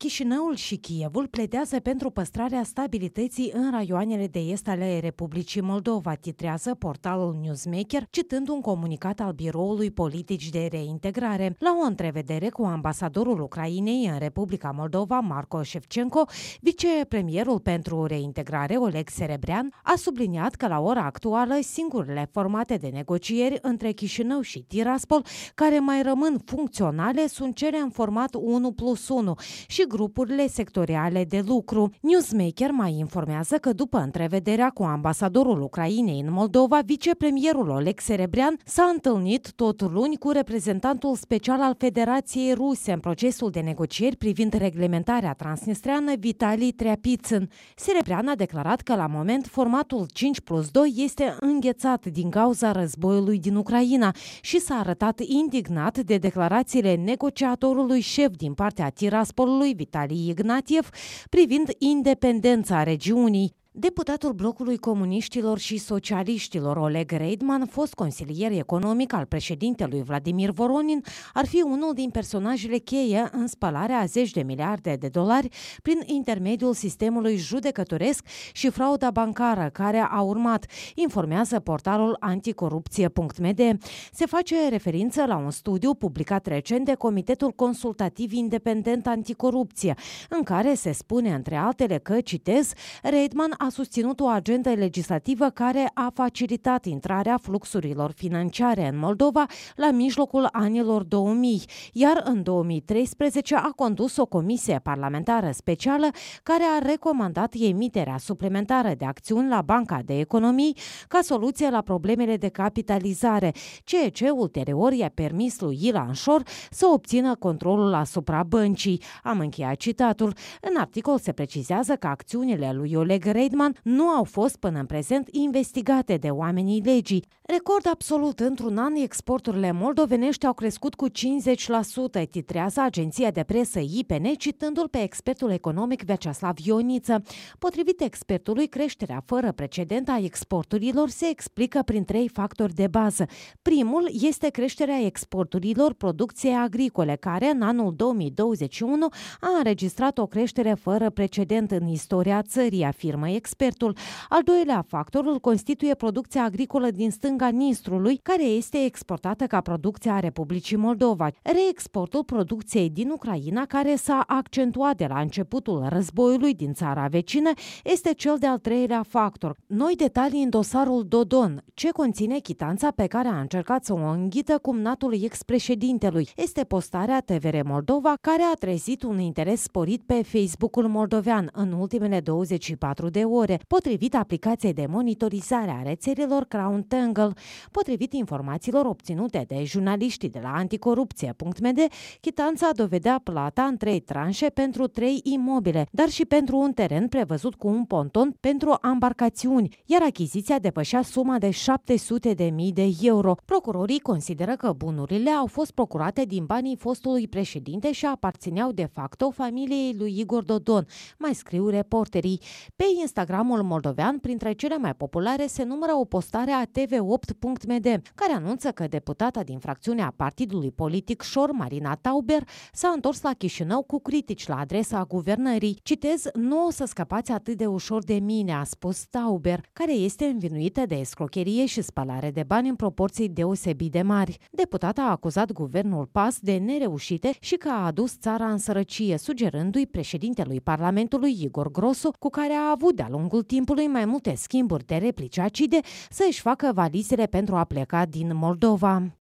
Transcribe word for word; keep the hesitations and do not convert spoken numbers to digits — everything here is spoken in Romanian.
Chișinăul și Kievul pledează pentru păstrarea stabilității în raioanele de est ale Republicii Moldova, titrează portalul Newsmaker, citând un comunicat al Biroului Politici de Reintegrare. La o întrevedere cu ambasadorul Ucrainei în Republica Moldova, Marco Șefčenko, vicepremierul pentru reintegrare, Oleg Serebrean, a subliniat că la ora actuală singurele formate de negocieri între Chișinău și Tiraspol care mai rămân funcționale sunt cele în format unu plus unu și grupurile sectoriale de lucru. Newsmaker mai informează că după întrevederea cu ambasadorul Ucrainei în Moldova, vicepremierul Oleg Serebrean s-a întâlnit tot luni cu reprezentantul special al Federației Ruse în procesul de negocieri privind reglementarea transnistreană, Vitali Treapitsyn. Serebrean a declarat că la moment formatul cinci plus doi este înghețat din cauza războiului din Ucraina și s-a arătat indignat de declarațiile negociatorului șef din partea Tiraspolului, Vitali Ignatiev, privind independența regiunii. Deputatul blocului comuniștilor și socialiștilor Oleg Reidman, fost consilier economic al președintelui Vladimir Voronin, ar fi unul din personajele cheie în spălarea a zeci de miliarde de dolari prin intermediul sistemului judecătoresc și frauda bancară care a urmat, informează portalul anticorupție punct m d. Se face referință la un studiu publicat recent de Comitetul Consultativ Independent Anticorupție, în care se spune, între altele, că, citez, Reidman a susținut o agendă legislativă care a facilitat intrarea fluxurilor financiare în Moldova la mijlocul anilor două mii, iar în două mii treisprezece a condus o comisie parlamentară specială care a recomandat emiterea suplimentară de acțiuni la Banca de Economii ca soluție la problemele de capitalizare, ceea ce ulterior i-a permis lui Ilan Șor să obțină controlul asupra băncii. Am încheiat citatul. În articol se precizează că acțiunile lui Oleg Reidman nu au fost până în prezent investigate de oamenii legii. Record absolut, într-un an, exporturile moldovenești au crescut cu cincizeci la sută, titrează agenția de presă I P N, citându-l pe expertul economic Vyacheslav Ioniță. Potrivit expertului, creșterea fără precedent a exporturilor se explică prin trei factori de bază. Primul este creșterea exporturilor producției agricole, care în anul două mii douăzeci și unu a înregistrat o creștere fără precedent în istoria țării, afirmă expertul. Al doilea factor îl constituie producția agricolă din stânga Nistrului, care este exportată ca producție a Republicii Moldova. Reexportul producției din Ucraina, care s-a accentuat de la începutul războiului din țara vecină, este cel de-al treilea factor. Noi detalii în dosarul Dodon, ce conține chitanța pe care a încercat să o înghită cumnatul ex-președintelui. Este postarea T V R Moldova, care a trezit un interes sporit pe Facebook-ul moldovean în ultimele douăzeci și patru de ore, potrivit aplicației de monitorizare a rețelelor Crown Tangle. Potrivit informațiilor obținute de jurnaliștii de la anticorupție punct m d, chitanța dovedea plata în trei tranșe pentru trei imobile, dar și pentru un teren prevăzut cu un ponton pentru ambarcațiuni, iar achiziția depășea suma de șapte sute de mii de euro. Procurorii consideră că bunurile au fost procurate din banii fostului președinte și aparțineau de facto familiei lui Igor Dodon, mai scriu reporterii. Pe Instagramul moldovean, printre cele mai populare, se numără o postare a T V opt punct m d, care anunță că deputata din fracțiunea partidului politic Șor, Marina Tauber, s-a întors la Chișinău cu critici la adresa guvernării. Citez, nu o să scăpați atât de ușor de mine, a spus Tauber, care este învinuită de escrocherie și spălare de bani în proporții deosebit de mari. Deputata a acuzat guvernul P A S de nereușite și că a adus țara în sărăcie, sugerându-i președintelui Parlamentului Igor Grosu, cu care a avut de-a lungul timpului mai multe schimburi de replici acide, să își facă valizele pentru a pleca din Moldova.